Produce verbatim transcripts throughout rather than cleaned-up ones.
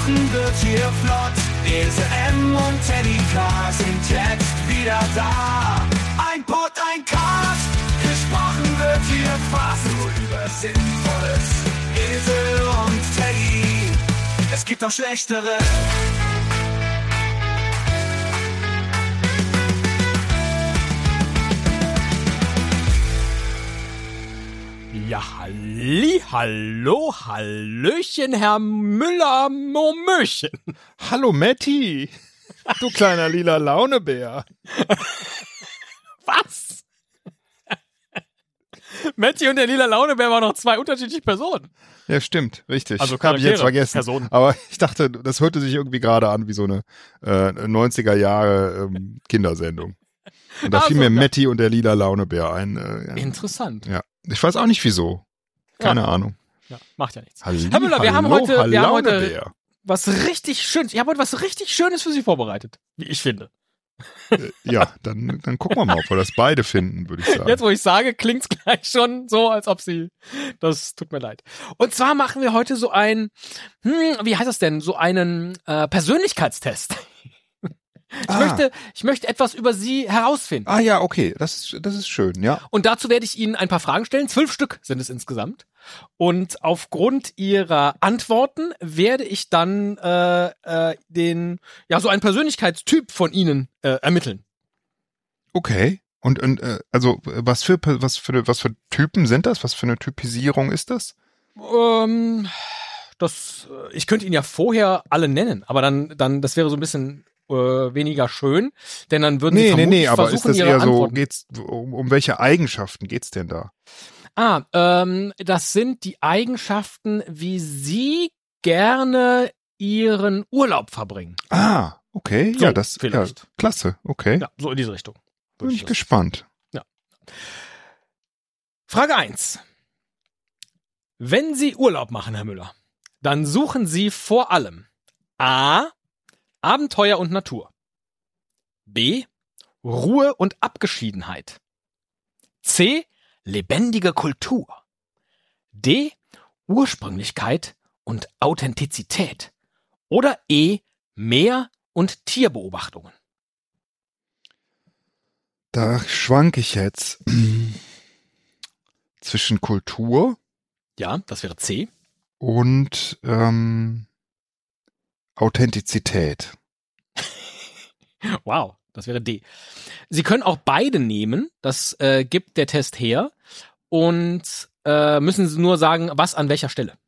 Gesprochen wird hier flott. Ese M und Teddy K sind jetzt wieder da. Ein Pod, ein Cast. Gesprochen wird hier fast nur über Sinnvolles. Esel und Teddy. Es gibt auch schlechtere. Ja, halli, hallo, hallöchen, Herr Müller, Momöchen. Hallo, Matti, du kleiner lila Launebär. Was? Matti und der lila Launebär waren noch zwei unterschiedliche Personen. Ja, stimmt, richtig. Also habe ich jetzt vergessen. Personen. Aber ich dachte, das hörte sich irgendwie gerade an wie so eine äh, neunziger Jahre ähm, Kindersendung. Und da Ah, fiel so, mir ja. Matti und der lila Launebär ein. Äh, ja. Interessant. Ja, ich weiß auch nicht wieso. Keine Ja. Ahnung. Ja, macht ja nichts. Halli, Herr Müller, wir haben hallo, heute, wir haben heute Launebär. was richtig Schönes. Ich habe heute was richtig Schönes für Sie vorbereitet, wie ich finde. Äh, ja, dann, dann gucken wir mal, ob wir das beide finden, würde ich sagen. Jetzt, wo ich sage, klingt's gleich schon so, als ob Sie, das tut mir leid. Und zwar machen wir heute so ein, hm, wie heißt das denn, so einen äh, Persönlichkeitstest. Ich, Ah. möchte, ich möchte etwas über Sie herausfinden. Ah ja, okay, das ist, das ist schön, ja. Und dazu werde ich Ihnen ein paar Fragen stellen. Zwölf Stück sind es insgesamt. Und aufgrund Ihrer Antworten werde ich dann äh, äh, den, ja, so einen Persönlichkeitstyp von Ihnen äh, ermitteln. Okay. Und, und äh, also was für was für was für Typen sind das? Was für eine Typisierung ist das? Ähm, das, äh, ich könnte Ihnen ja vorher alle nennen, aber dann, dann, das wäre so ein bisschen äh, weniger schön, denn dann würden Sie Nee, nee, vermutlich nee, aber ist versuchen, das Ihre eher so, Antworten. geht's, um, um welche Eigenschaften geht's denn da? Ah, ähm, das sind die Eigenschaften, wie Sie gerne Ihren Urlaub verbringen. Ah, okay, So, ja, das, vielleicht. ja, klasse, okay, Ja, so in diese Richtung. bin ich das- gespannt. Frage eins. Wenn Sie Urlaub machen, Herr Müller, dann suchen Sie vor allem A. Abenteuer und Natur. B. Ruhe und Abgeschiedenheit. C. Lebendige Kultur. D. Ursprünglichkeit und Authentizität. Oder E. Meer- und Tierbeobachtungen. Da schwank ich jetzt zwischen Kultur Ja, das wäre C. und ähm, Authentizität. Wow, das wäre D. Sie können auch beide nehmen, das äh, gibt der Test her, und äh, müssen Sie nur sagen, was an welcher Stelle.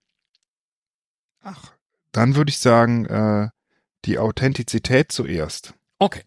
Ach, dann würde ich sagen, äh, die Authentizität zuerst. Okay.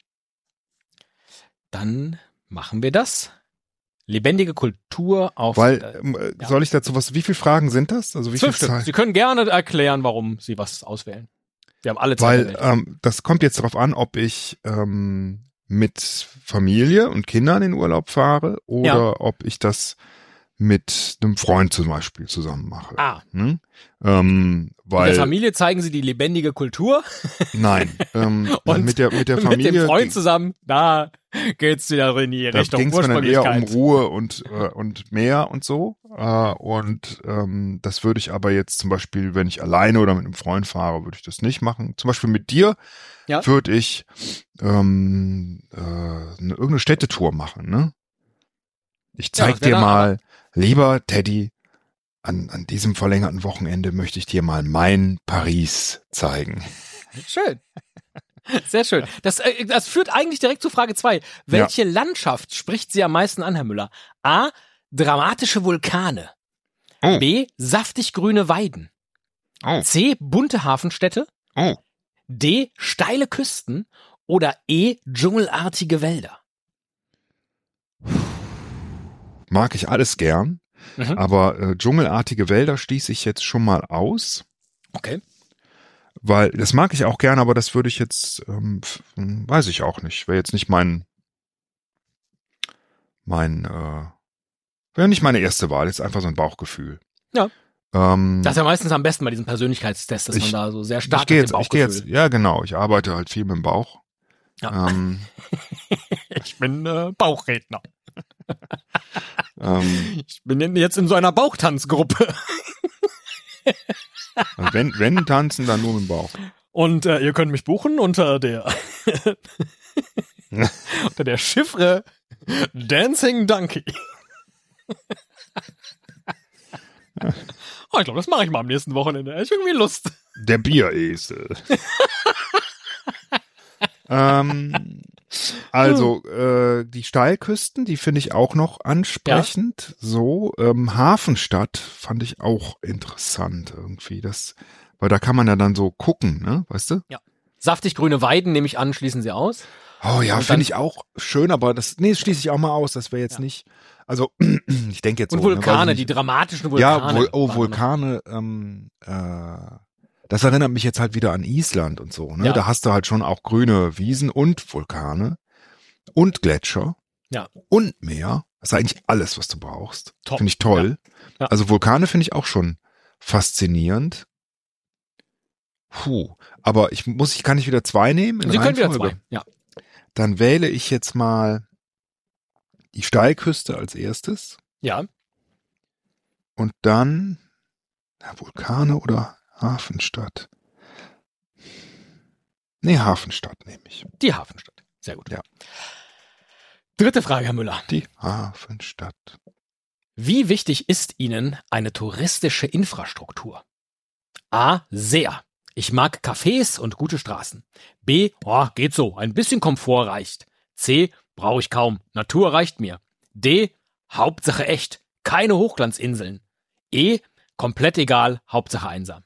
Dann machen wir das. Lebendige Kultur auf Weil, äh, ähm, äh, ja. soll ich dazu was, wie viele Fragen sind das? Also wie zwölf viel Stück. Zeit? Sie können gerne erklären, warum Sie was auswählen. Wir haben alle Zeit. Weil der Welt. ähm, das kommt jetzt darauf an, ob ich ähm, mit Familie und Kindern in Urlaub fahre oder Ja. ob ich das mit einem Freund zum Beispiel zusammen mache. Ah, Hm? Ähm, mit der weil Familie zeigen Sie die lebendige Kultur nein, ähm, Und mit der mit der mit Familie dem Freund zusammen, da geht's wieder in die da Richtung ging es mir dann eher um Ursprünglichkeit. Ruhe und äh, und mehr und so. Äh, und ähm, das würde ich aber jetzt zum Beispiel, wenn ich alleine oder mit einem Freund fahre, würde ich das nicht machen. Zum Beispiel mit dir Ja. würde ich ähm, äh, eine, irgendeine Städtetour machen. Ne? Ich zeig das wär dir dann mal, lieber Teddy, an, an diesem verlängerten Wochenende möchte ich dir mal mein Paris zeigen. Schön. Sehr schön. Das, äh, das führt eigentlich direkt zu Frage zwei. Welche Landschaft spricht Sie am meisten an, Herr Müller? A. Dramatische Vulkane. Oh. B. Saftig grüne Weiden. Oh. C. Bunte Hafenstädte. Oh. D. Steile Küsten. Oder E. Dschungelartige Wälder. Mag ich alles gern. Mhm. Aber äh, dschungelartige Wälder schließe ich jetzt schon mal aus, Okay. weil das mag ich auch gern, aber das würde ich jetzt, ähm, f- weiß ich auch nicht, wäre jetzt nicht mein, mein, äh, wäre nicht meine erste Wahl, jetzt einfach so ein Bauchgefühl. Ja. Ähm, Das ist ja meistens am besten bei diesem Persönlichkeitstest, dass Ich- man da so sehr ich stark gehe mit jetzt, dem ich gehe Bauchgefühl. jetzt, ja genau, ich arbeite halt viel mit dem Bauch. Ja. Ähm, Ich bin äh, Bauchredner. ähm, Ich bin jetzt in so einer Bauchtanzgruppe. Und wenn, wenn tanzen, dann nur mit dem Bauch. Und äh, ihr könnt mich buchen unter der unter der Chiffre Dancing Donkey. Oh, ich glaube, das mache ich mal am nächsten Wochenende. Ich habe irgendwie Lust. Der Bieresel. ähm, also, äh, die Steilküsten, die finde ich auch noch ansprechend. Ja. So, ähm, Hafenstadt fand ich auch interessant irgendwie. Das, weil da kann man ja dann so gucken, ne? Weißt du? Ja. Saftig grüne Weiden, nehme ich an, schließen sie aus. Oh ja, finde ich auch schön, aber das, nee, das schließe ich auch mal aus. Das wäre jetzt ja. nicht, also, ich denke jetzt Und so. Vulkane, ne, die dramatischen Vulkane. Ja, Vul- oh, Vulkane, ähm, äh, das erinnert mich jetzt halt wieder an Island und so, ne? Ja. Da hast du halt schon auch grüne Wiesen und Vulkane und Gletscher. Ja. Und Meer. Das ist eigentlich alles, was du brauchst. Top. Finde ich toll. Ja. Ja. Also Vulkane finde ich auch schon faszinierend. Puh. Aber ich muss, ich kann nicht wieder zwei nehmen? Sie können wieder zwei, ja. Dann wähle ich jetzt mal die Steilküste als erstes. Ja. Und dann na, Vulkane oder Hafenstadt. Nee, Hafenstadt nehme ich. Die Hafenstadt. Sehr gut. Ja. Dritte Frage, Herr Müller. Die Hafenstadt. Wie wichtig ist Ihnen eine touristische Infrastruktur? A. Sehr. Ich mag Cafés und gute Straßen. B. Oh, geht so. Ein bisschen Komfort reicht. C. Brauche ich kaum. Natur reicht mir. D. Hauptsache echt. Keine Hochglanzinseln. E. Komplett egal. Hauptsache einsam.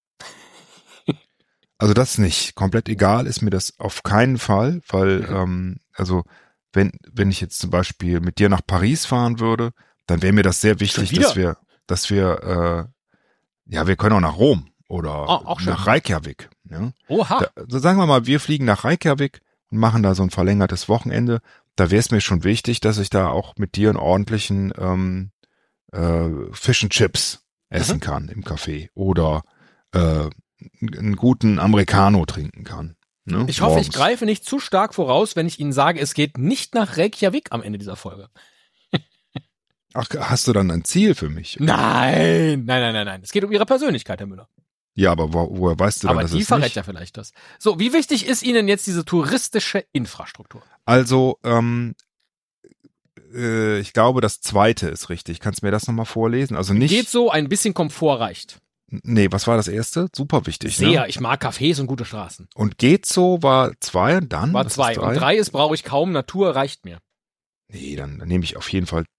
Also das nicht. Komplett egal ist mir das auf keinen Fall, weil, mhm. ähm, also wenn, wenn ich jetzt zum Beispiel mit dir nach Paris fahren würde, dann wäre mir das sehr wichtig, dass wir, dass wir, äh, ja, wir können auch nach Rom oder oh, auch nach Reykjavik. Ja? Oha. Da, also sagen wir mal, wir fliegen nach Reykjavik und machen da so ein verlängertes Wochenende. Da wäre es mir schon wichtig, dass ich da auch mit dir einen ordentlichen ähm, äh, Fish and Chips essen mhm. kann im Café oder äh, einen guten Americano trinken kann. Ne? Ich hoffe, Morgens. ich greife nicht zu stark voraus, wenn ich Ihnen sage, es geht nicht nach Reykjavik am Ende dieser Folge. Ach, hast du dann ein Ziel für mich? Nein, nein, nein, nein, nein. Es geht um Ihre Persönlichkeit, Herr Müller. Ja, aber wo, woher weißt du dann, aber dass die es verrät nicht? ja vielleicht das. So, wie wichtig ist Ihnen jetzt diese touristische Infrastruktur? Also, ähm, äh, ich glaube, das zweite ist richtig. Kannst du mir das nochmal vorlesen? Also nicht. Geht so, ein bisschen Komfort reicht. Nee, was war das erste? Super wichtig. Sehr, ne? ich mag Cafés und gute Straßen. Und geht so war zwei und dann? War Was zwei. ist Und drei ist, brauche ich kaum, Natur reicht mir. Nee, dann, dann nehme ich auf jeden Fall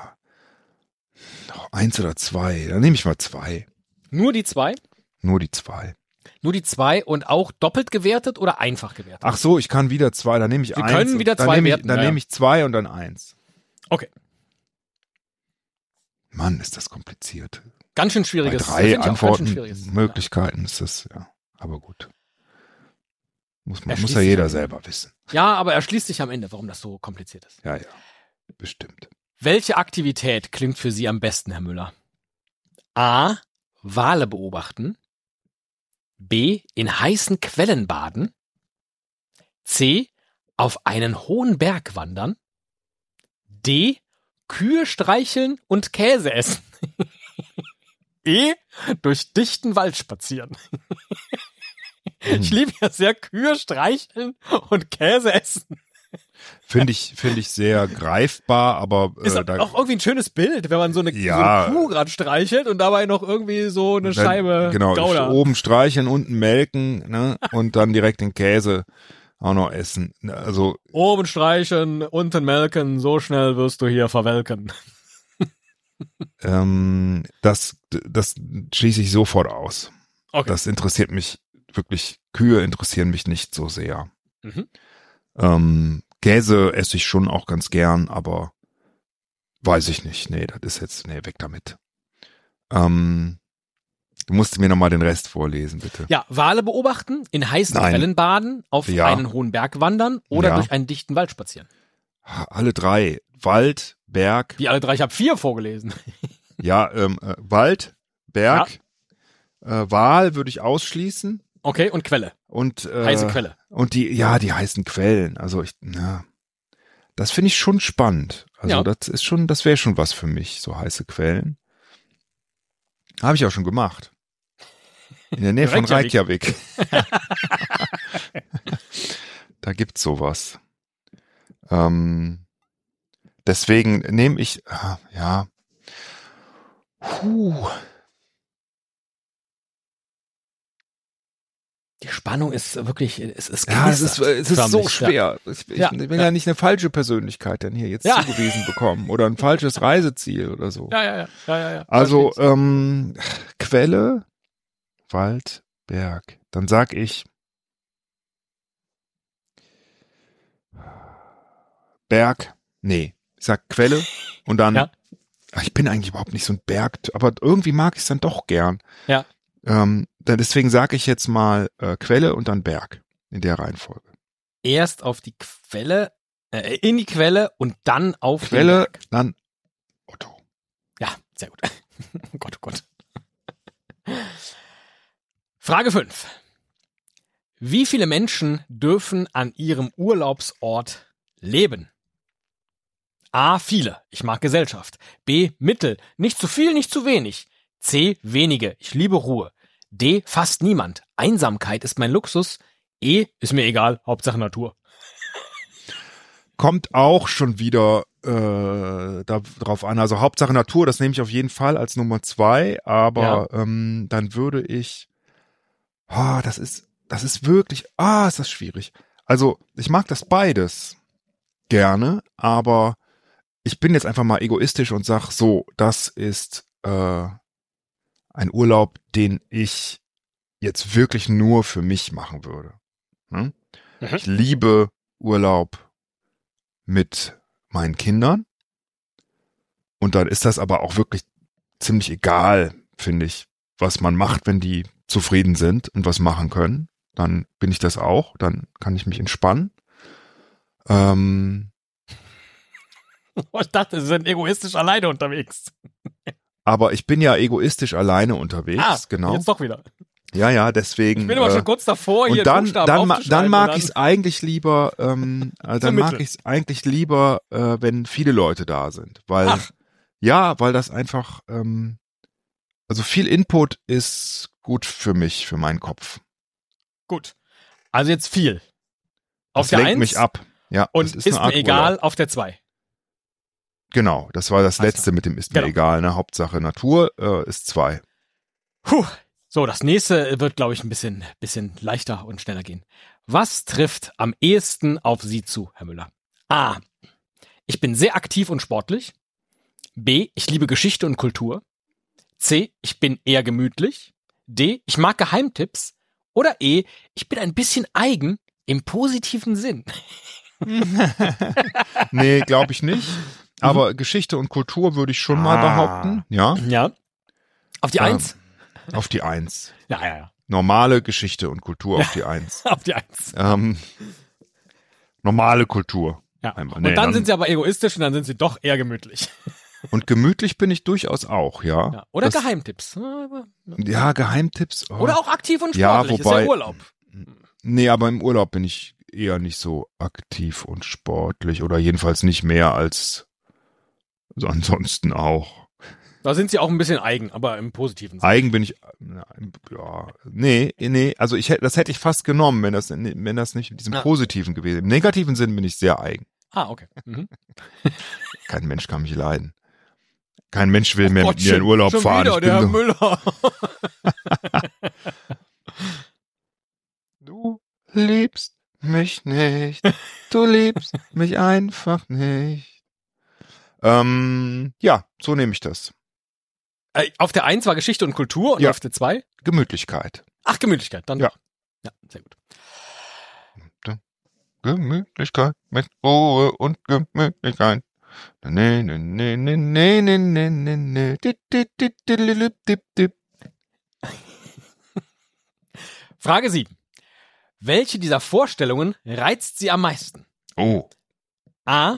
oh, eins oder zwei. Dann nehme ich mal zwei. Nur die zwei? Nur die zwei. Nur die zwei und auch doppelt gewertet oder einfach gewertet? Ach so, ich kann wieder zwei, dann nehme ich Sie eins. können wieder dann zwei nehme ich, werten, Dann ja, nehme ja. ich zwei und dann eins. Okay. Mann, ist das kompliziert. Ganz schön Bei schwieriges. drei Antworten, Möglichkeiten ist das, ja. Aber gut. Muss, man, muss ja sich jeder am selber wissen. Ja, aber er schließt sich am Ende, warum das so kompliziert ist. Ja, ja. Bestimmt. Welche Aktivität klingt für Sie am besten, Herr Müller? A. Wale beobachten. B. In heißen Quellen baden. C. Auf einen hohen Berg wandern. D. Kühe streicheln und Käse essen. E. Durch dichten Wald spazieren. Ich liebe ja sehr Kühe streicheln und Käse essen. Finde ich, finde ich sehr greifbar, aber äh, Ist da, auch irgendwie ein schönes Bild, wenn man so eine, Ja. so eine Kuh gerade streichelt und dabei noch irgendwie so eine dann, Scheibe genau, Gouda. oben streicheln, unten melken, ne? Und dann direkt den Käse auch noch essen. Also Oben streichen, unten melken, so schnell wirst du hier verwelken. ähm, das, das schließe ich sofort aus. Okay. Das interessiert mich wirklich. Kühe interessieren mich nicht so sehr. Mhm. Ähm, Käse esse ich schon auch ganz gern, aber weiß ich nicht. Nee, das ist jetzt, nee, weg damit. Ähm, du musst mir nochmal den Rest vorlesen, bitte. Ja, Wale beobachten, in heißen Nein. Quellen baden, auf Ja. einen hohen Berg wandern oder Ja. durch einen dichten Wald spazieren. Alle drei. Wald, Berg, Wie alle drei, ich habe vier vorgelesen. ja, ähm, äh, Wald, Berg, äh, Wal würde ich ausschließen. Okay, und Quelle. Und, äh, Heiße Quelle. Und die, ja, die heißen Quellen. Also ich, na, das finde ich schon spannend. Also Ja. das ist schon, das wäre schon was für mich, so heiße Quellen. Habe ich auch schon gemacht. In der Nähe von Reykjavik. Reykjavik. Da gibt's sowas. Ähm, deswegen nehme ich, ja, Puh. Die Spannung ist wirklich, es ist Ja, es ist, es ist so förmlich, schwer. Ich, ich Ja, will ja. ja nicht eine falsche Persönlichkeit dann hier jetzt Ja. zugewiesen bekommen oder ein falsches Reiseziel oder so. Ja, ja, ja, ja, ja, ja. Also Verstehe ähm, Quelle, Wald, Berg. Dann sag ich Berg. Nee, ich sag Quelle und dann. Ja. Ach, ich bin eigentlich überhaupt nicht so ein Berg, aber irgendwie mag ich es dann doch gern. Ja. Ähm, dann deswegen sage ich jetzt mal äh, Quelle und dann Berg in der Reihenfolge. erst auf die Quelle, äh, in die Quelle und dann auf Quelle, den Berg. dann Otto. Ja, sehr gut. Oh Gott, oh Gott. Frage fünf. Wie viele Menschen dürfen an ihrem Urlaubsort leben? A. Viele. Ich mag Gesellschaft. B. Mittel. Nicht zu viel, nicht zu wenig. C. Wenige. Ich liebe Ruhe. D. Fast niemand. Einsamkeit ist mein Luxus. E. Ist mir egal. Hauptsache Natur. Kommt auch schon wieder äh, da, drauf an. Also Hauptsache Natur, das nehme ich auf jeden Fall als Nummer zwei, aber ähm, dann würde ich, ah, das ist, das ist wirklich, ah, ist das schwierig. Also ich mag das beides gerne, aber ich bin jetzt einfach mal egoistisch und sag so, das ist äh, ein Urlaub, den ich jetzt wirklich nur für mich machen würde. Hm? Mhm. Ich liebe Urlaub mit meinen Kindern und dann ist das aber auch wirklich ziemlich egal, finde ich, was man macht, wenn die zufrieden sind und was machen können. Dann bin ich das auch, dann kann ich mich entspannen. Ähm, Ich dachte, Sie sind egoistisch alleine unterwegs. aber ich bin ja egoistisch alleine unterwegs, Ah, genau. jetzt doch wieder. Ja, ja, deswegen. Ich bin aber äh, schon kurz davor, hier und dann, Buchstaben dann, ma- aufzuschreiben dann mag und ich es eigentlich lieber, ähm, äh, dann mag Mittel. ich es eigentlich lieber, äh, wenn viele Leute da sind, weil Ach. ja, weil das einfach, ähm, also viel Input ist gut für mich, für meinen Kopf. Gut. Also jetzt viel. Auf Das der lenkt eins mich ab. Ja, und das ist, ist eine mir Art egal Urlaub. auf der zwei. Genau, das war das Alles letzte mit dem ist mir Genau. egal, ne? Hauptsache Natur äh, ist zwei. Puh. So, das nächste wird, glaube ich, ein bisschen, bisschen leichter und schneller gehen. Was trifft am ehesten auf Sie zu, Herr Müller? A. Ich bin sehr aktiv und sportlich. B. Ich liebe Geschichte und Kultur. C. Ich bin eher gemütlich. D. Ich mag Geheimtipps. Oder E. Ich bin ein bisschen eigen im positiven Sinn. Nee, glaube ich nicht. Aber Geschichte und Kultur würde ich schon mal Ah. behaupten. Ja, Ja. Auf die Ähm, Eins? auf die Eins. Ja, ja, ja. Normale Geschichte und Kultur auf die Eins. Auf die Eins. Ähm, normale Kultur. Ja. Einfach. Und Nee, dann, dann- sind Sie aber egoistisch und dann sind Sie doch eher gemütlich. Und gemütlich bin ich durchaus auch, ja. Ja. Oder das, Geheimtipps. Ja, Geheimtipps. Oh. Oder auch aktiv und Ja, sportlich. ist wobei- ja Urlaub. Nee, aber im Urlaub bin ich eher nicht so aktiv und sportlich oder jedenfalls nicht mehr als so ansonsten auch. Da sind Sie auch ein bisschen eigen, aber im positiven Sinne. Eigen bin ich, ja, ja, nee, nee, also ich hätte, das hätte ich fast genommen, wenn das, wenn das nicht in diesem Ja. Positiven gewesen wäre. Im negativen Sinn bin ich sehr eigen. Ah, okay. Mhm. Kein Mensch kann mich leiden. Kein Mensch will mehr mit mir Gottchen, in Urlaub schon fahren. Wieder, Ich der Herr bin so, Müller. du liebst mich nicht. Du liebst mich einfach nicht. Ähm, ja, so nehme ich das. Äh, auf der Eins war Geschichte und Kultur und Ja. auf der Zwei? Gemütlichkeit. Ach, Gemütlichkeit. Dann Ja. Ja, sehr gut. Gemütlichkeit mit Ruhe und Gemütlichkeit. Nee, nee, nee, nee, nee, nee, nee, nee, nee. Dip, dip, dip, dip, dip, dip. Frage sieben. Welche dieser Vorstellungen reizt Sie am meisten? Oh. A.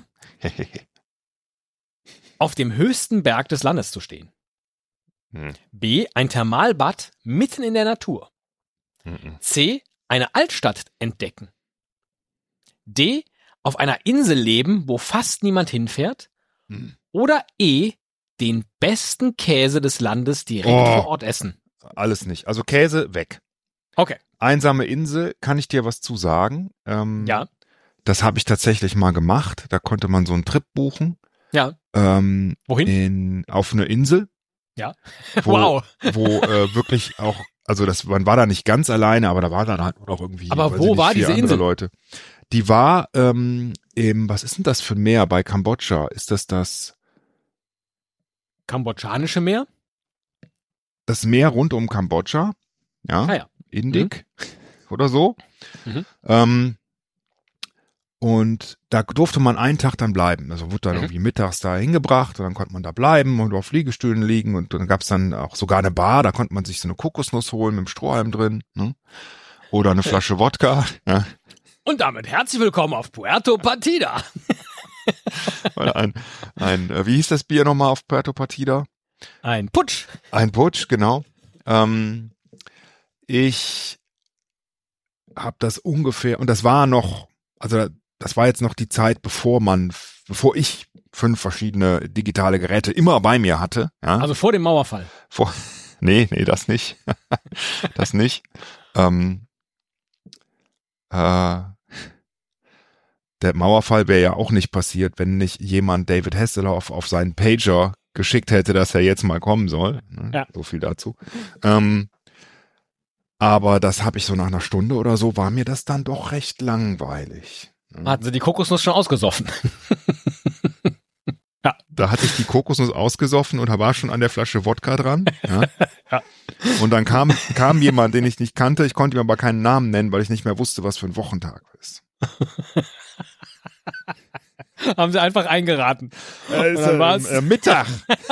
Auf dem höchsten Berg des Landes zu stehen. Hm. B. Ein Thermalbad mitten in der Natur. Mhm. C. Eine Altstadt entdecken. D. Auf einer Insel leben, wo fast niemand hinfährt. Hm. Oder E. Den besten Käse des Landes direkt Oh. vor Ort essen. alles nicht. Also Käse weg. Okay. Einsame Insel, kann ich dir was zu sagen? Ähm, Ja. Das habe ich tatsächlich mal gemacht. Da konnte man so einen Trip buchen. Ja. Ähm, Wohin? In, auf eine Insel. Ja. Wo, Wow. Wo äh, wirklich auch, also das, man war da nicht ganz alleine, aber da war dann halt noch irgendwie. Aber weiß wo ich nicht, war vier diese andere Insel? Leute. Die war ähm, im, was ist denn das für ein Meer bei Kambodscha? Ist das das, Kambodschanische Meer? das Meer rund um Kambodscha? Ja. Ah ja. Indik oder so. Mhm. Ähm, und da durfte man einen Tag dann bleiben. Also wurde dann Mhm. irgendwie mittags da hingebracht und dann konnte man da bleiben und auf Liegestühlen liegen und dann gab's dann auch sogar eine Bar, da konnte man sich so eine Kokosnuss holen mit dem Strohhalm drin, ne? Oder eine Flasche Wodka. Ja. Und damit herzlich willkommen auf Puerto Partida. Oder ein, ein, äh, wie hieß das Bier nochmal auf Puerto Partida? Ein Putsch. Ein Putsch, genau. Ähm, ich habe das ungefähr, und das war noch, also das war jetzt noch die Zeit, bevor man, bevor ich fünf verschiedene digitale Geräte immer bei mir hatte. Ja? Also vor dem Mauerfall. Vor, nee, nee, das nicht. Das nicht. Ähm, äh, der Mauerfall wäre ja auch nicht passiert, wenn nicht jemand David Hasselhoff auf seinen Pager geschickt hätte, dass er jetzt mal kommen soll. Ne? Ja. So viel dazu. Ähm, aber das habe ich so nach einer Stunde oder so, war mir das dann doch recht langweilig. Hatten sie die Kokosnuss schon ausgesoffen? Da hatte ich die Kokosnuss ausgesoffen und war schon an der Flasche Wodka dran. Ja. Ja. Und dann kam, kam jemand, den ich nicht kannte. Ich konnte ihm aber keinen Namen nennen, weil ich nicht mehr wusste, was für ein Wochentag ist. Haben sie einfach eingeraten. Äh, Und dann war's- äh, Mittag.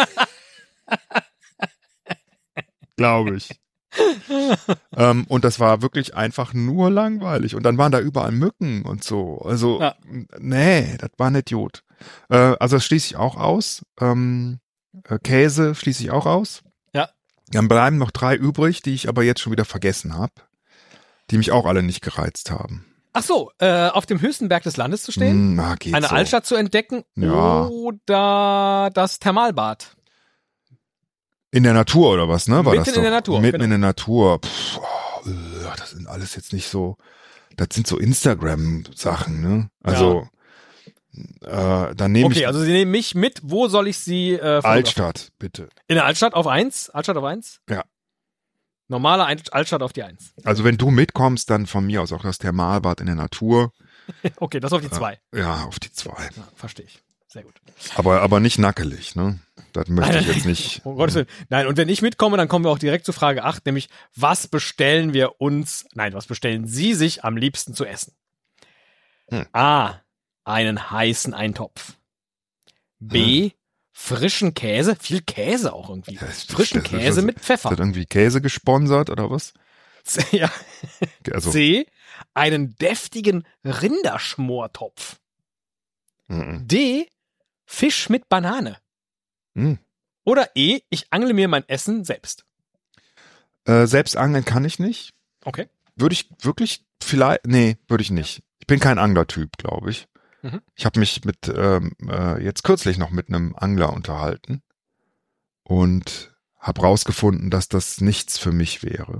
Glaube ich. ähm, und das war wirklich einfach nur langweilig. Und dann waren da überall Mücken und so. Also, Ja. nee, das war nicht gut. Äh, also das schließe ich auch aus. Ähm, äh, Käse schließe ich auch aus. Ja. Dann bleiben noch drei übrig, die ich aber jetzt schon wieder vergessen habe. Die mich auch alle nicht gereizt haben. Ach so, äh, auf dem höchsten Berg des Landes zu stehen, Hm, na, geht eine so. Altstadt zu entdecken Ja. oder das Thermalbad. In der Natur oder was, ne? War Mitten das in doch? der Natur, Mitten genau. in der Natur. Pff, oh, äh, das sind alles jetzt nicht so, das sind so Instagram-Sachen, ne? Also, äh, dann nehme Okay, ich also Sie nehmen mich mit. Wo soll ich Sie äh, fotografieren? Altstadt, bitte. In der Altstadt auf eins? Altstadt auf eins? Ja. Normale Ein- Altstadt auf die eins. Also wenn du mitkommst, dann von mir aus auch das Thermalbad in der Natur. Okay, das auf die zwei. Ja, auf die zwei. Ja, verstehe ich. Sehr gut. Aber, aber nicht nackelig, ne? Das möchte ich Nein, jetzt nicht. Um Gottes Willen. Nein, und wenn ich mitkomme, dann kommen wir auch direkt zu Frage acht, nämlich was bestellen wir uns, nein, was bestellen Sie sich am liebsten zu essen? Hm. A, einen heißen Eintopf. B, frischen Käse, viel Käse auch irgendwie. Ja, ist- Frischen das ist- Käse das- mit Ist Pfeffer. das irgendwie Käse gesponsert oder was? C, ja. Also, C, einen deftigen Rinderschmortopf. mm, D, Fisch mit Banane. mm. Oder E, ich angle mir mein Essen selbst. Äh, selbst angeln kann ich nicht. Okay. Würde ich wirklich vielleicht, nee, würde ich nicht. Ich bin kein Anglertyp, glaube ich. Mhm. Ich habe mich mit ähm, äh, jetzt kürzlich noch mit einem Angler unterhalten und habe rausgefunden, dass das nichts für mich wäre.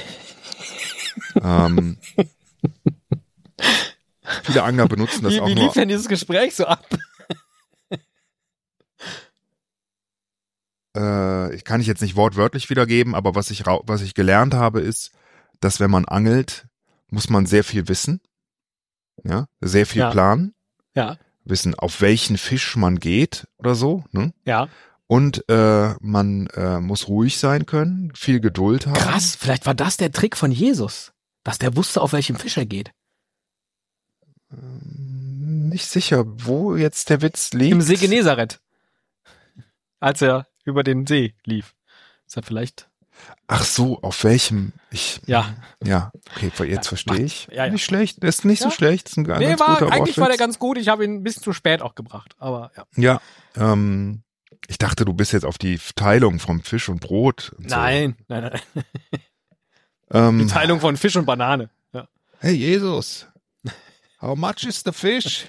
ähm, viele Angler benutzen das Wie, auch wie nur. lief denn dieses Gespräch so ab? Äh, ich kann ich jetzt nicht wortwörtlich wiedergeben, aber was ich rau- was ich gelernt habe, ist, dass wenn man angelt, muss man sehr viel wissen, ja, sehr viel Ja. planen. Ja, Wissen, auf welchen Fisch man geht oder so, ne? ja. Und äh, man äh, muss ruhig sein können, viel Geduld haben. Krass, vielleicht war das der Trick von Jesus, dass der wusste, auf welchem Fisch er geht. Ähm, Nicht sicher, wo jetzt der Witz liegt. Im See Genezareth. Als er über den See lief. Ist er vielleicht. Ach so, auf welchem? Ich. Ja. Ja, okay, jetzt Ja, verstehe macht- ich. ja, ja. Nicht schlecht, ist nicht Ja. so schlecht, ist ein ganz Nee, guter war, eigentlich war der Wortwitz. ganz gut. Ich habe ihn ein bisschen zu spät auch gebracht. Aber ja. Ja, ähm, ich dachte, du bist jetzt auf die Teilung vom Fisch und Brot. Und Nein, nein, nein. So. Ähm, Die Teilung von Fisch und Banane. Ja. Hey Jesus, how much is the fish?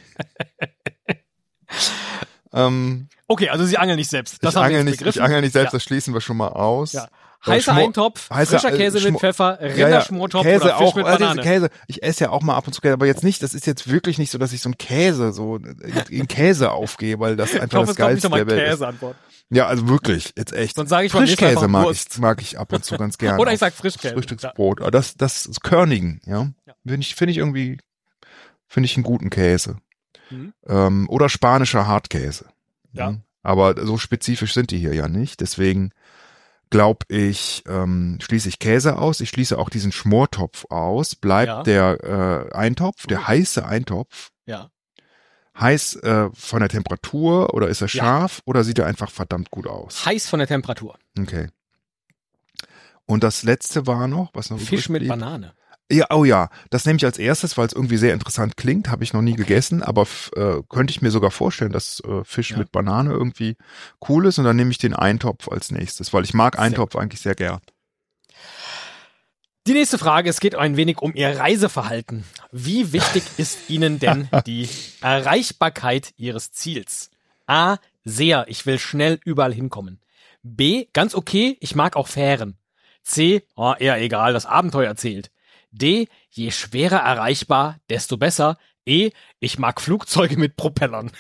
ähm, Okay, also Sie angeln nicht selbst. Das ich haben wir angel jetzt nicht, ich begriffen. angel nicht selbst, Ja. das schließen wir schon mal aus. Ja. Heißer Schmor- Eintopf, heißer, frischer äh, Käse mit Schmor- Pfeffer, Ja, ja, Rinderschmortopf Käse oder Fisch auch, mit also Banane. Käse. Ich esse ja auch mal ab und zu Käse, aber jetzt nicht, das ist jetzt wirklich nicht so, dass ich so einen Käse so in, in Käse aufgehe, weil das Ich einfach hoffe, das es kommt nicht Geilste nochmal der Welt ist. Käseantwort. Ja, also wirklich, jetzt echt. Sonst sage ich beim nächsten Mal Frischkäse einfach mag Wurst. ich, mag ich ab und zu ganz gerne. Oder ich auf sag Frischkäse. Frühstücksbrot. Aber das, das ist Körnigen, ja. Ja. Finde ich, finde ich irgendwie, finde ich einen guten Käse. Mhm. Ähm, oder spanischer Hartkäse. Ja. Mhm. Aber so spezifisch sind die hier ja nicht. Deswegen glaube ich, ähm, schließe ich Käse aus. Ich schließe auch diesen Schmortopf aus. Bleibt Ja. der äh, Eintopf, der Mhm. heiße Eintopf. Ja. Heiß äh, von der Temperatur oder ist er Ja. scharf oder sieht er einfach verdammt gut aus? Heiß von der Temperatur. Okay. Und das letzte war noch, was noch Fisch übrig mit blieb? Banane. Ja, oh ja, das nehme ich als erstes, weil es irgendwie sehr interessant klingt. Habe ich noch nie gegessen, aber f- äh, könnte ich mir sogar vorstellen, dass äh, Fisch Ja. mit Banane irgendwie cool ist. Und dann nehme ich den Eintopf als nächstes, weil ich mag Sehr Eintopf eigentlich sehr gern. Die nächste Frage, es geht ein wenig um Ihr Reiseverhalten. Wie wichtig ist Ihnen denn die Erreichbarkeit Ihres Ziels? A, sehr, ich will schnell überall hinkommen. B, ganz okay, ich mag auch Fähren. C, oh, eher egal, das Abenteuer zählt. D, je schwerer erreichbar, desto besser. E, ich mag Flugzeuge mit Propellern.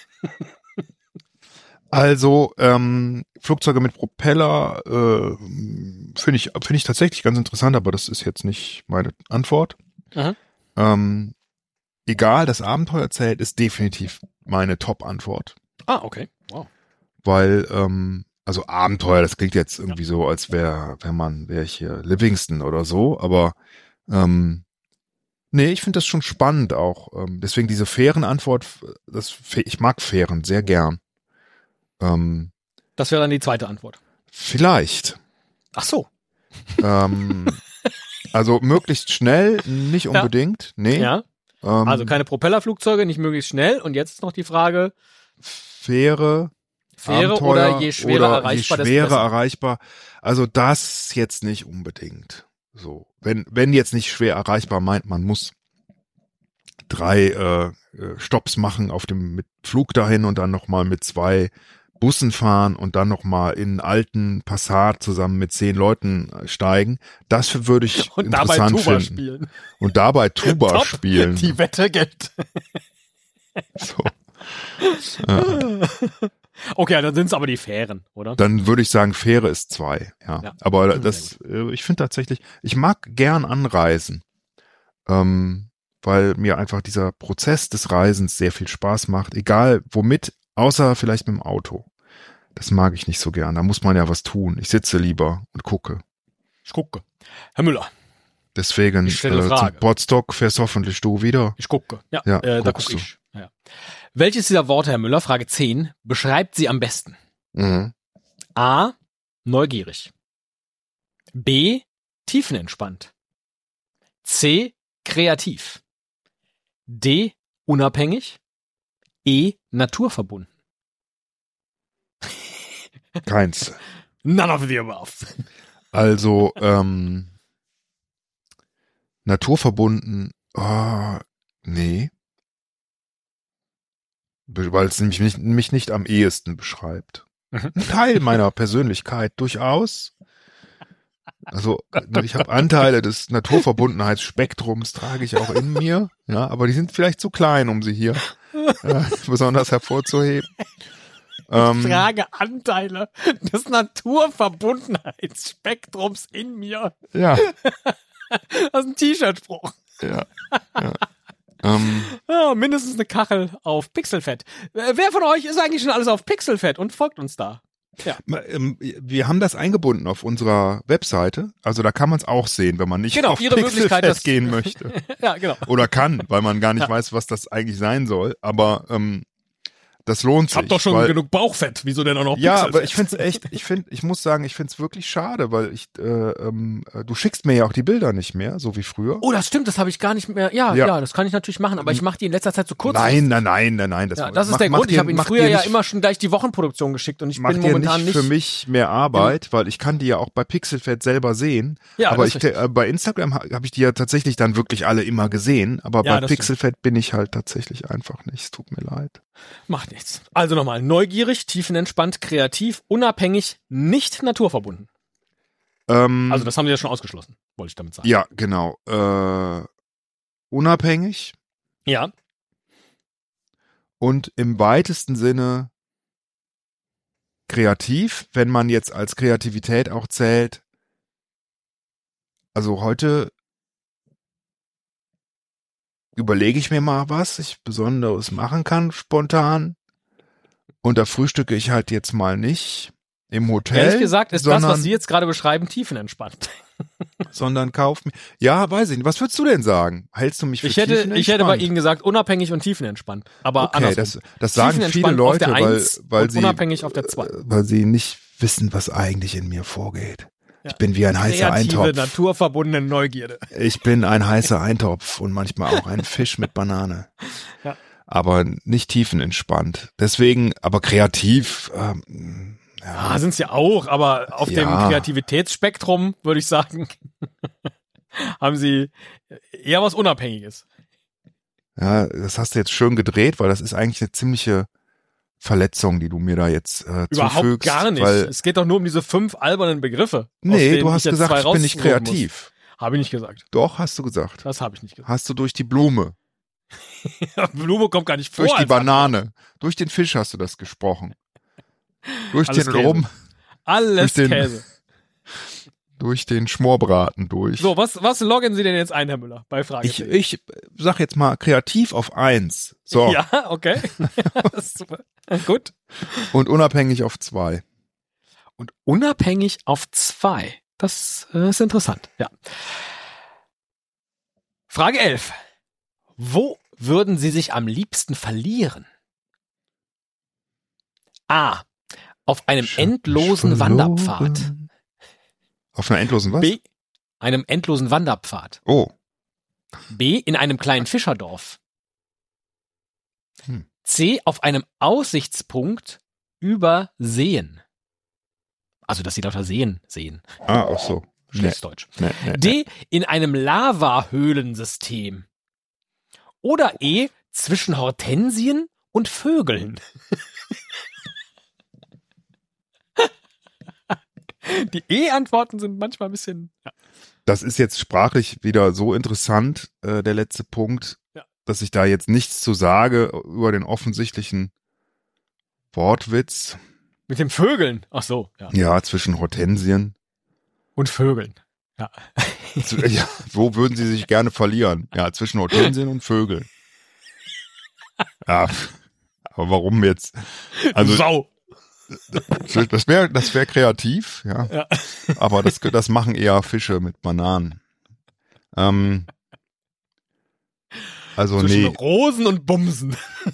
Also ähm, Flugzeuge mit Propeller äh, finde ich finde ich tatsächlich ganz interessant, aber das ist jetzt nicht meine Antwort. Mhm. Ähm, egal, das Abenteuer zählt, ist definitiv meine Top-Antwort. Ah, okay. Wow. Weil, ähm, also Abenteuer, das klingt jetzt irgendwie so, als wäre wär man, wäre ich hier Livingston oder so, aber ähm, nee, ich finde das schon spannend auch. Ähm, deswegen diese fairen Antwort, das, ich mag Fähren sehr gern. Ähm, Das wäre dann die zweite Antwort. vielleicht. Ach so. ähm, also möglichst schnell, nicht Ja. unbedingt. Nee. Ja. Ähm, Also keine Propellerflugzeuge, nicht möglichst schnell. Und jetzt ist noch die Frage, Fähre, Fähre Abenteuer oder je schwerer oder erreichbar, je desto schwerer besser. erreichbar. Also das jetzt nicht unbedingt. So, wenn wenn jetzt nicht schwer erreichbar meint, man muss drei äh, äh, Stopps machen auf dem mit Flug dahin und dann noch mal mit zwei Bussen fahren und dann noch mal in einen alten Passat zusammen mit zehn Leuten äh, steigen. Das würde ich Und dabei interessant Tuba finden. spielen. Und dabei Tuba Top. spielen. Die Wette gilt. So. Ja. Okay, dann sind es aber die Fähren, oder? Dann würde ich sagen, Fähre ist zwei. Ja, Ja. aber Sehr das, äh, ich finde tatsächlich, ich mag gern anreisen, ähm, weil mir einfach dieser Prozess des Reisens sehr viel Spaß macht, egal womit, außer vielleicht mit dem Auto. Das mag ich nicht so gern. Da muss man ja was tun. Ich sitze lieber und gucke. Ich gucke. Herr Müller, Deswegen Ich stelle äh, Frage. zum Podstock fährst hoffentlich du wieder. ich gucke. Ja, Ja, äh, da guckst gucke ich. Ja. Welches dieser Worte, Herr Müller, Frage zehn, beschreibt Sie am besten? Mhm. A, neugierig. B, tiefenentspannt. C, kreativ. D, unabhängig. E, naturverbunden. Keins. None of the above. Also, ähm, naturverbunden, oh, nee. Be- Weil es nämlich mich, mich nicht am ehesten beschreibt. Mhm. Ein Teil meiner Persönlichkeit durchaus. Also, ich habe Anteile des Naturverbundenheitsspektrums, trage ich auch in mir, ja, aber die sind vielleicht zu klein, um sie hier äh, besonders hervorzuheben. Ich Ähm, trage Anteile des Naturverbundenheitsspektrums in mir. ja, Das ist ein T-Shirt-Spruch. ja, ja. Ähm, Ja, mindestens eine Kachel auf Pixelfett. Äh, Wer von euch ist eigentlich schon alles auf Pixelfett und folgt uns da? Ähm, Wir haben das eingebunden auf unserer Webseite. Also da kann man es auch sehen, wenn man nicht Genau, auf Ihre Möglichkeit, Pixelfett das- gehen möchte. Ja, genau. Oder kann, weil man gar nicht Ja. weiß, was das eigentlich sein soll. Aber ähm, das lohnt Ich sich. hab doch schon weil, genug Bauchfett. Wieso denn auch noch Ja, Pixelfett? aber ich finde es echt, ich finde, ich muss sagen, ich finde es wirklich schade, weil ich, äh, ähm, äh, du schickst mir ja auch die Bilder nicht mehr, so wie früher. Oh, das stimmt, das habe ich gar nicht mehr. Ja, Ja. ja, das kann ich natürlich machen, aber ich mache die in letzter Zeit zu kurz. Nein, nein, nein, nein, nein. Das, Ja, das ist mach- der mach Grund. dir- Ich habe Ihnen mach früher dir ja nicht- immer schon gleich die Wochenproduktion geschickt und ich Mach bin dir momentan nicht nicht. für mich mehr Arbeit, weil ich kann die ja auch bei Pixelfett selber sehen. Ja, aber das ich, ist richtig. äh, bei Instagram ha- habe ich die ja tatsächlich dann wirklich alle immer gesehen. Aber Ja, bei das Pixelfett bin ich halt tatsächlich einfach nicht. Es tut mir leid. Macht nichts. Also nochmal, neugierig, tiefenentspannt, kreativ, unabhängig, nicht naturverbunden. Ähm, Also das haben sie ja schon ausgeschlossen, wollte ich damit sagen. ja, genau. Äh, unabhängig Ja. und im weitesten Sinne kreativ, wenn man jetzt als Kreativität auch zählt. Also heute überlege ich mir mal, was ich Besonderes machen kann, spontan. Und da frühstücke ich halt jetzt mal nicht im Hotel. Ehrlich gesagt ist sondern, das, was Sie jetzt gerade beschreiben, tiefenentspannt. sondern kauf mir. Ja, weiß ich nicht. Was würdest du denn sagen? Hältst du mich für Ich hätte, tiefenentspannt? ich hätte bei Ihnen gesagt, unabhängig und tiefenentspannt. Aber Okay, andersrum. das, das sagen viele Tiefenentspannt Leute, auf der weil, Eins weil und sie, unabhängig auf der Zwei. weil sie nicht wissen, was eigentlich in mir vorgeht. Ja. Ich bin wie ein heißer Kreative, Eintopf. naturverbundene Neugierde. Ich bin ein heißer Eintopf und manchmal auch ein Fisch mit Banane. Ja. Aber nicht tiefenentspannt. Deswegen, aber kreativ. Ähm, ja. Ah, sind sie ja auch, aber auf Ja. dem Kreativitätsspektrum, würde ich sagen, haben sie eher was Unabhängiges. Ja, das hast du jetzt schön gedreht, weil das ist eigentlich eine ziemliche Verletzung, die du mir da jetzt äh, Überhaupt zufügst. gar nicht. Weil, Es geht doch nur um diese fünf albernen Begriffe. aus nee, denen du ich hast jetzt gesagt, zwei ich bin nicht raussuchen muss. kreativ. Habe ich nicht gesagt. Doch, hast du gesagt. Das habe ich nicht gesagt. Hast du durch die Blume, Blume kommt gar nicht vor. durch die als Banane, durch den Fisch hast du das gesprochen. Durch Alles den Käse. Rum, Alles durch den- Käse. durch den Schmorbraten durch. So, was, was loggen Sie denn jetzt ein, Herr Müller, bei ich, Fragezeichen? ich sag jetzt mal kreativ auf eins. So. Ja, okay. Das ist super. Gut. Und unabhängig auf zwei. Und unabhängig auf zwei. Das äh, ist interessant, ja. Frage elf. Wo würden Sie sich am liebsten verlieren? A. Auf einem Ich hab endlosen mich Wanderpfad. verloren. Auf einer endlosen was? B. Einem endlosen Wanderpfad. Oh. B. In einem kleinen Fischerdorf. Hm. C. Auf einem Aussichtspunkt über Seen. Also, dass Sie lauter Seen sehen. Ah, auch so. Nee, Schlechtes Deutsch. nee, nee, nee. D. In einem Lavahöhlensystem. Oder E. Zwischen Hortensien und Vögeln. Die E-Antworten sind manchmal ein bisschen... Ja. Das ist jetzt sprachlich wieder so interessant, äh, der letzte Punkt, Ja. dass ich da jetzt nichts zu sage über den offensichtlichen Wortwitz. Mit den Vögeln. Ach so, ja. Ja, zwischen Hortensien. Und Vögeln. Ja. Zu- ja, wo würden Sie sich gerne verlieren? Ja, zwischen Hortensien und Vögeln. Ja, aber warum jetzt? Also Sau. das wäre das wäre kreativ, ja. Ja. Aber das, das machen eher Fische mit Bananen. Ähm, also Zwischen nee. Rosen und Bumsen.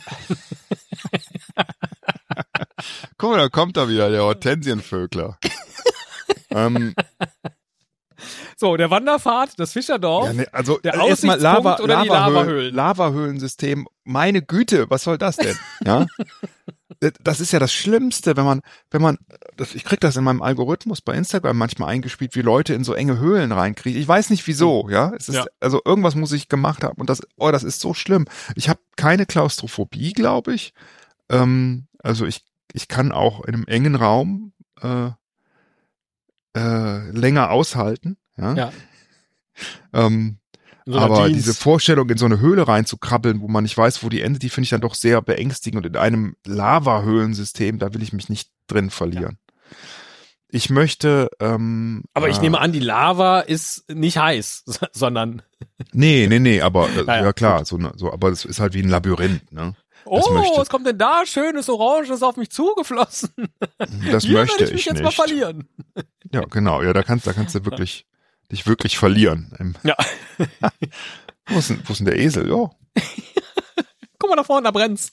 Guck mal, da kommt da wieder der Hortensienvögler. ähm, So, der Wanderpfad, das Fischerdorf. ja, nee, also Der äh, erstmal Aussichtspunkt oder die Lavahöhlen- Lavahöhlen? Lavahöhlensystem. Meine Güte, was soll das denn? Ja, das ist ja das Schlimmste, wenn man, wenn man, das, ich krieg das in meinem Algorithmus bei Instagram manchmal eingespielt, wie Leute in so enge Höhlen reinkriegen. Ich weiß nicht wieso, ja. Es ist, Ja. also irgendwas muss ich gemacht haben und das, oh, das ist so schlimm. Ich habe keine Klaustrophobie, glaube ich. Ähm, also ich, ich kann auch in einem engen Raum äh, äh, länger aushalten, ja. Ja. Ähm, In so einer aber Jeans. diese Vorstellung, in so eine Höhle reinzukrabbeln, wo man nicht weiß, wo die endet, die finde ich dann doch sehr beängstigend. Und in einem Lavahöhlensystem, da will ich mich nicht drin verlieren. Ich möchte. Ähm, Aber ich äh, nehme an, die Lava ist nicht heiß, sondern. Nee, nee, nee, aber äh, Naja, ja klar, so, ne, so, aber das ist halt wie ein Labyrinth, ne? Oh, möchte- was kommt denn da? Schönes Oranges auf mich zugeflossen. Das Hier möchte werde ich mich ich jetzt nicht. mal verlieren. Ja, genau, ja, da kannst, da kannst du wirklich dich wirklich verlieren. Im- Ja. Wo ist denn, wo ist denn der Esel? Ja, Guck mal da vorne, da brennt's.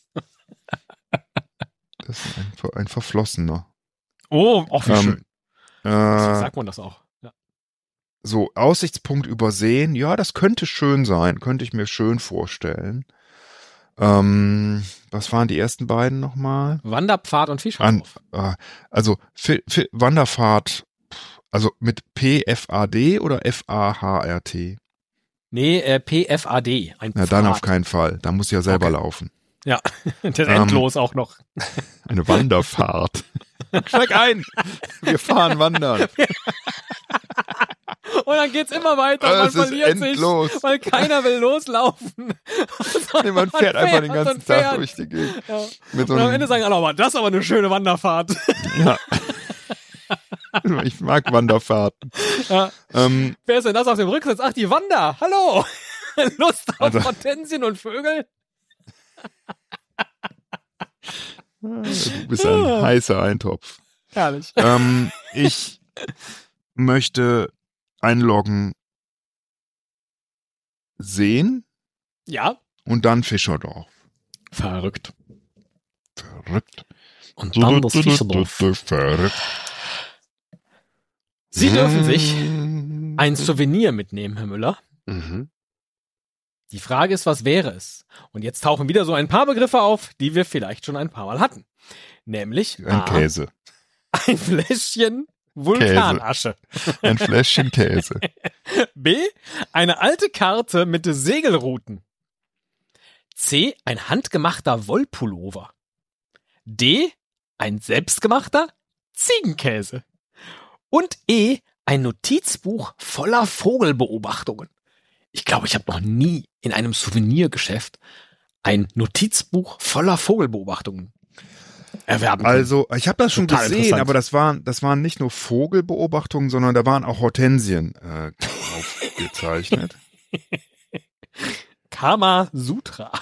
das ist ein, Ver- ein Verflossener. Oh, auch wie Ähm, schön. So Äh, sagt man das auch. Ja. So, Aussichtspunkt übersehen, ja, das könnte schön sein, könnte ich mir schön vorstellen. Ähm, was waren die ersten beiden nochmal? Wanderpfad und Fischerdorf. An, äh, also Fi- Fi- Wanderfahrt, also mit P F A D oder F A H R T? Nee, äh, P F A D. Ein Na, dann Pfad. auf keinen Fall, da muss ich ja selber Okay. laufen. Ja, das ist Ähm, endlos auch noch. Eine Wanderfahrt. Steig ein, wir fahren wandern. Und dann geht's immer weiter, man Es ist verliert sich, endlos. weil keiner will loslaufen. Nee, man fährt einfach den ganzen und Tag fährt. durch die Gegend. Ja. Mit so Und am einem, Ende sagen alle, aber das ist aber eine schöne Wanderfahrt. ja. Ich mag Wanderfahrten. Ja. Ähm, Wer ist denn das auf dem Rücksitz? Ach, die Wander. Hallo. Lust auf Also- Hortensien und Vögel? du bist ein heißer Eintopf. Herrlich. Ähm, ich möchte einloggen sehen Ja. und dann Fischerdorf. Verrückt. Verrückt. Und dann das Fischerdorf. Verrückt. Sie dürfen sich Mm. ein Souvenir mitnehmen, Herr Müller. Mhm. Die Frage ist, was wäre es? Und jetzt tauchen wieder so ein paar Begriffe auf, die wir vielleicht schon ein paar Mal hatten. Nämlich Ein A, Käse. ein Fläschchen Vulkanasche. Ein Fläschchen Käse. B, eine alte Karte mit Segelrouten. C, ein handgemachter Wollpullover. D, ein selbstgemachter Ziegenkäse. Und E, ein Notizbuch voller Vogelbeobachtungen. Ich glaube, ich habe noch nie in einem Souvenirgeschäft ein Notizbuch voller Vogelbeobachtungen erwerben können. Also, ich habe das schon Total gesehen, interessant. aber das waren, das waren nicht nur Vogelbeobachtungen, sondern da waren auch Hortensien äh, aufgezeichnet. Kama Sutra.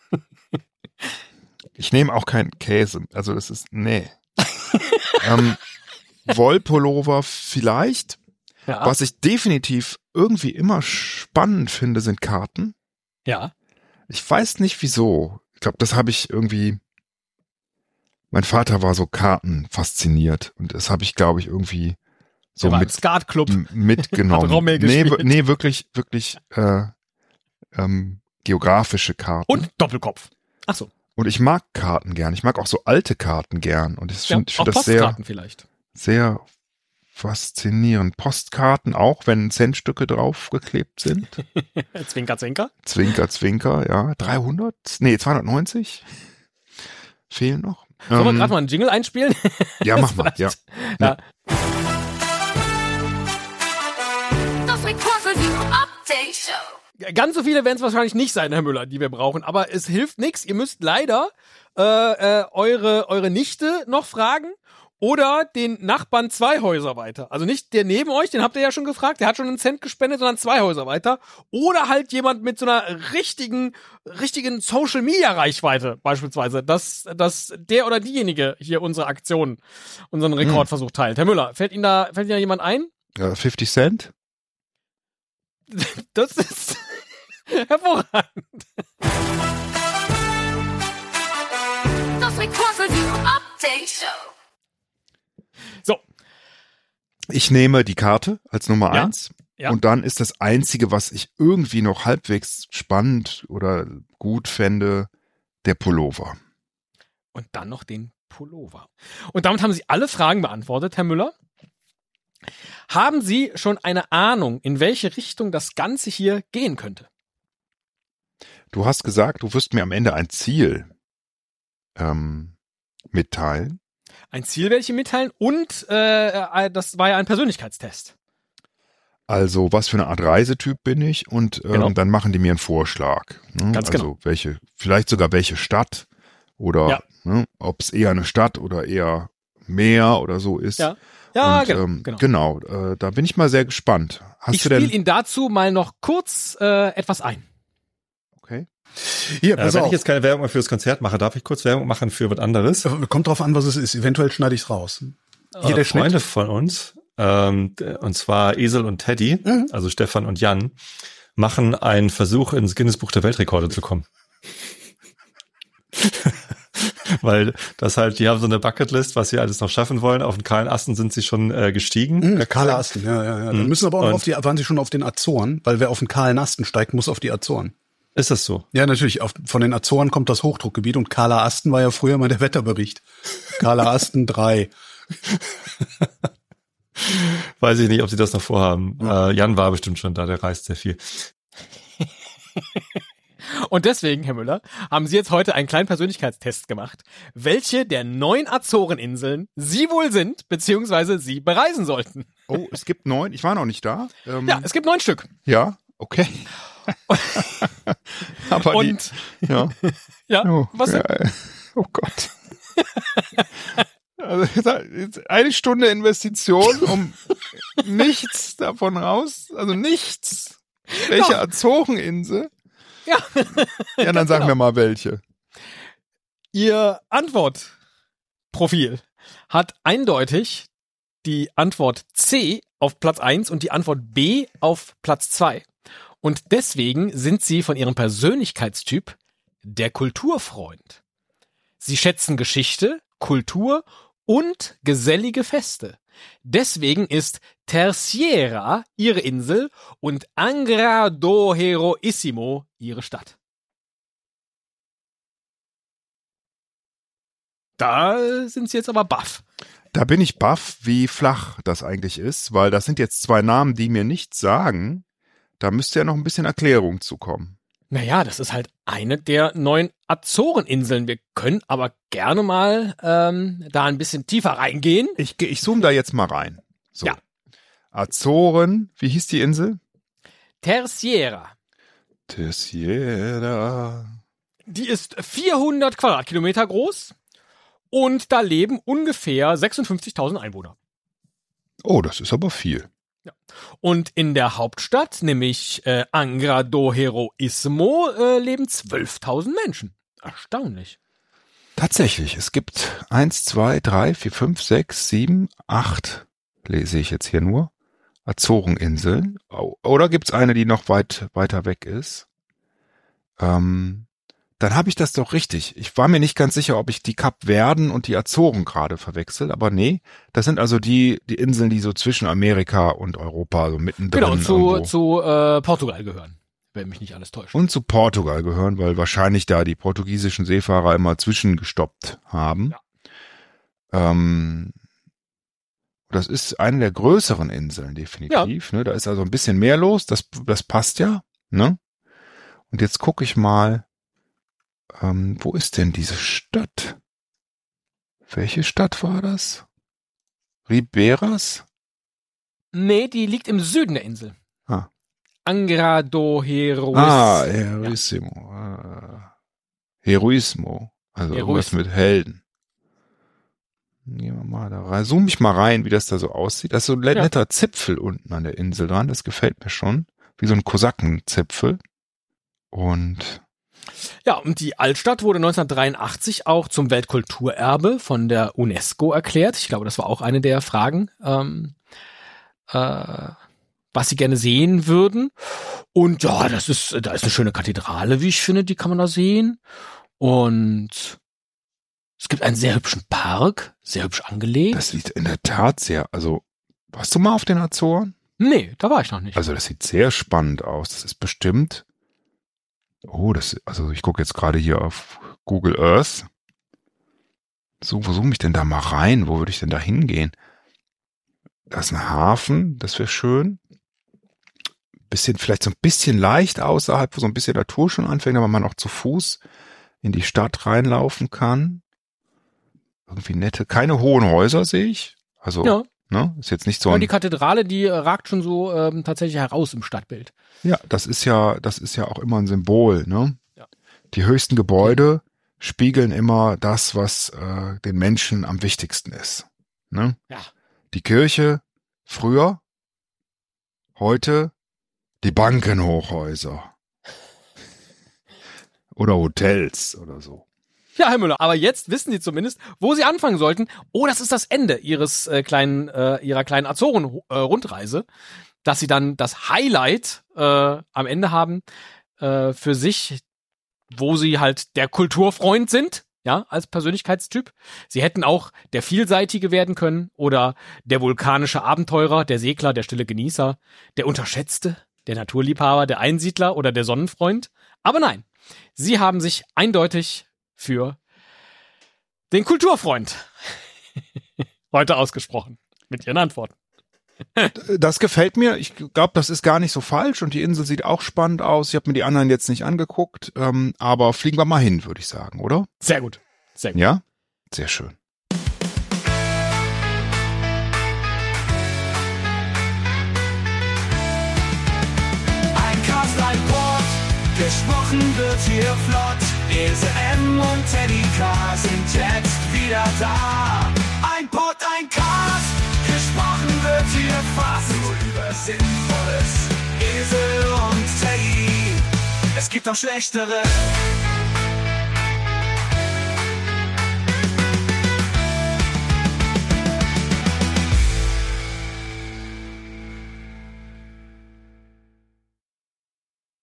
Ich nehme auch keinen Käse. Also das ist, nee. ähm, Wollpullover vielleicht. Ja. Was ich definitiv irgendwie immer spannend finde, sind Karten. Ja. Ich weiß nicht wieso. Ich glaube, das habe ich irgendwie. Mein Vater war so Karten fasziniert und das habe ich, glaube ich, irgendwie so Der war im mit, Skatclub. m- mitgenommen. Hat Rommel nee, gespielt. w- nee, wirklich, wirklich äh, ähm, geografische Karten. Und Doppelkopf. Ach so. Und ich mag Karten gern. Ich mag auch so alte Karten gern. Und ich Ja, finde ich auch find das sehr, Postkarten vielleicht. sehr faszinierend. Postkarten auch, wenn Centstücke draufgeklebt sind. Zwinker, zwinker. Zwinker, Zwinker, ja. dreihundert? Nee, zweihundertneunzig? Fehlen noch. Sollen wir Ähm, gerade mal einen Jingle einspielen? ja, mach mal, ja. Ja. Das Rekordreview Update Show. Ganz so viele werden es wahrscheinlich nicht sein, Herr Müller, die wir brauchen. Aber es hilft nichts. Ihr müsst leider äh, äh, eure, eure Nichte noch fragen oder den Nachbarn zwei Häuser weiter. Also nicht der neben euch, den habt ihr ja schon gefragt, der hat schon einen Cent gespendet, sondern zwei Häuser weiter. Oder halt jemand mit so einer richtigen, richtigen Social-Media-Reichweite beispielsweise, dass, dass der oder diejenige hier unsere Aktion, unseren Rekordversuch teilt. Herr Müller, fällt Ihnen da, fällt Ihnen da jemand ein? Ja, fifty Cent? Das ist hervorragend. Das Rekordreview Update Show. So, Ich nehme die Karte als Nummer Ja, eins. ja. Und dann ist das Einzige, was ich irgendwie noch halbwegs spannend oder gut fände, der Pullover. und dann noch den Pullover. Und damit haben Sie alle Fragen beantwortet, Herr Müller. Haben Sie schon eine Ahnung, in welche Richtung das Ganze hier gehen könnte? Du hast gesagt, du wirst mir am Ende ein Ziel ähm, mitteilen. Ein Ziel werde ich Ihnen mitteilen und äh, das war ja ein Persönlichkeitstest. Also, was für eine Art Reisetyp bin ich? Und ähm, Genau. dann machen die mir einen Vorschlag. Ne? Ganz also genau. welche, vielleicht sogar welche Stadt oder Ja. ne, ob es eher eine Stadt oder eher Meer oder so ist. Ja, ja Und, genau. ähm, genau. genau äh, da bin ich mal sehr gespannt. Hast Ich du denn? spiele Ihnen dazu mal noch kurz äh, etwas ein. Okay. Hier, Äh, pass wenn auf. ich jetzt keine Werbung mehr fürs Konzert mache, darf ich kurz Werbung machen für was anderes? Äh, Kommt drauf an, was es ist. Eventuell schneide ich es raus. Hier Äh, der Schnitt. Freunde von uns, ähm, d- und zwar Esel und Teddy, Mhm. also Stefan und Jan, machen einen Versuch, ins Guinness-Buch der Weltrekorde zu kommen. Weil das halt, die haben so eine Bucketlist, was sie alles noch schaffen wollen. Auf den kahlen Asten sind sie schon äh, gestiegen. Mhm, der kahle Asten, ja, ja, ja. Dann Mhm. müssen aber auch noch Und- auf die, waren sie schon auf den Azoren, weil wer auf den kahlen Asten steigt, muss auf die Azoren. Ist das so? Ja, natürlich. Auf, von den Azoren kommt das Hochdruckgebiet und kahler Asten war ja früher mal der Wetterbericht. Kahler Asten drei. Weiß ich nicht, ob sie das noch vorhaben. Äh, Jan war bestimmt schon da, der reist sehr viel. Und deswegen, Herr Müller, haben Sie jetzt heute einen kleinen Persönlichkeitstest gemacht, welche der neun Azoreninseln Sie wohl sind, beziehungsweise Sie bereisen sollten. Oh, es gibt neun. Ich war noch nicht da. Ähm, Ja, es gibt neun Stück. ja, okay. Aber Und, die, ja. ja, Oh, was denn? ja, oh Gott. Also jetzt eine Stunde Investition, um nichts davon raus, also nichts. Welche Doch. Azoreninsel? Ja. Ja, dann sagen genau. wir mal welche. Ihr Antwortprofil hat eindeutig die Antwort C auf Platz eins und die Antwort B auf Platz zwei. Und deswegen sind Sie von Ihrem Persönlichkeitstyp der Kulturfreund. Sie schätzen Geschichte, Kultur und gesellige Feste. Deswegen ist Terceira Ihre Insel und Angra do Heroissimo Ihre Stadt. Da sind Sie jetzt aber baff. Da bin ich baff, wie flach das eigentlich ist, weil das sind jetzt zwei Namen, die mir nichts sagen. Da müsste ja noch ein bisschen Erklärung zukommen. Naja, das ist halt eine der neun Azoreninseln. Wir können aber gerne mal ähm, da ein bisschen tiefer reingehen. Ich, geh- ich zoome da jetzt mal rein. So. Ja. Azoren, wie hieß die Insel? Terceira. Terceira. Die ist vierhundert Quadratkilometer groß und da leben ungefähr sechsundfünfzigtausend Einwohner. Oh, das ist aber viel. Und in der Hauptstadt, nämlich äh, Angra do Heroissimo, äh, leben zwölftausend Menschen. Erstaunlich. Tatsächlich, es gibt eins, zwei, drei, vier, fünf, sechs, sieben, acht, lese ich jetzt hier nur, Azoreninseln. Oh, oder gibt's eine, die noch weit weiter weg ist? Ähm, dann habe ich das doch richtig. Ich war mir nicht ganz sicher, ob ich die Kapverden und die Azoren gerade verwechsel, aber nee, das sind also die die Inseln, die so zwischen Amerika und Europa so mittendrin Genau, zu, irgendwo. zu äh, Portugal gehören, wenn mich nicht alles täuscht. Und zu Portugal gehören, weil wahrscheinlich da die portugiesischen Seefahrer immer zwischengestoppt haben. Ja. Ähm, das ist eine der größeren Inseln, definitiv. Ne? Da ist also ein bisschen mehr los, das, das passt ja. Ne? Und jetzt gucke ich mal, ähm, wo ist denn diese Stadt? Welche Stadt war das? Ribeiras? Nee, die liegt im Süden der Insel. Ah. Angra do Heroissimo. Ah, Heroissimo. Ah. Heroismo. Also irgendwas Heroismo. mit Helden. Gehen wir mal da rein. Zoom ich mal rein, wie das da so aussieht. Da ist so ein Ja. netter Zipfel unten an der Insel dran. Das gefällt mir schon. Wie so ein Kosakenzipfel. Und Ja, und die Altstadt wurde neunzehnhundertdreiundachtzig auch zum Weltkulturerbe von der UNESCO erklärt. Ich glaube, das war auch eine der Fragen, ähm, äh, was sie gerne sehen würden. Und ja, das ist, da ist eine schöne Kathedrale, wie ich finde, die kann man da sehen. Und es gibt einen sehr hübschen Park, sehr hübsch angelegt. das sieht in der Tat sehr, also, warst du mal auf den Azoren? Nee, da war ich noch nicht. Also das sieht sehr spannend aus. Das ist bestimmt, oh, das, also ich gucke jetzt gerade hier auf Google Earth. So, wo zoome ich denn da mal rein? Wo würde ich denn da hingehen? Da ist ein Hafen, das wäre schön. Bisschen, vielleicht so ein bisschen leicht außerhalb, wo so ein bisschen Natur schon anfängt, aber man auch zu Fuß in die Stadt reinlaufen kann. Irgendwie nette, keine hohen Häuser sehe ich. Also, ja, ne, ist jetzt nicht so ja, ein, die Kathedrale, die äh, ragt schon so ähm, tatsächlich heraus im Stadtbild. ja, das ist ja, das ist ja auch immer ein Symbol, ne? Ja. Die höchsten Gebäude spiegeln immer das, was äh, den Menschen am wichtigsten ist, ne? Ja. Die Kirche früher, heute die Bankenhochhäuser. Oder Hotels oder so. Ja, Herr Müller, aber jetzt wissen Sie zumindest, wo Sie anfangen sollten. Oh, das ist das Ende Ihres äh, kleinen, äh, Ihrer kleinen Azoren-Rundreise, dass Sie dann das Highlight äh, am Ende haben äh, für sich, wo Sie halt der Kulturfreund sind, ja, als Persönlichkeitstyp. Sie hätten auch der Vielseitige werden können oder der vulkanische Abenteurer, der Segler, der stille Genießer, der Unterschätzte, der Naturliebhaber, der Einsiedler oder der Sonnenfreund. Aber nein, Sie haben sich eindeutig für den Kulturfreund heute ausgesprochen mit Ihren Antworten. Das gefällt mir. Ich glaube, das ist gar nicht so falsch und die Insel sieht auch spannend aus. Ich habe mir die anderen jetzt nicht angeguckt, ähm, aber fliegen wir mal hin, würde ich sagen, oder? Sehr gut. Sehr gut. Ja? Sehr schön. Ein Cast, ein Port, gesprochen wird hier flott. Ilse M und Teddy K sind jetzt wieder da. Ein Pod, ein Cast, gesprochen wird hier fast nur über Sinnvolles. Ilse und Teddy, es gibt auch schlechtere.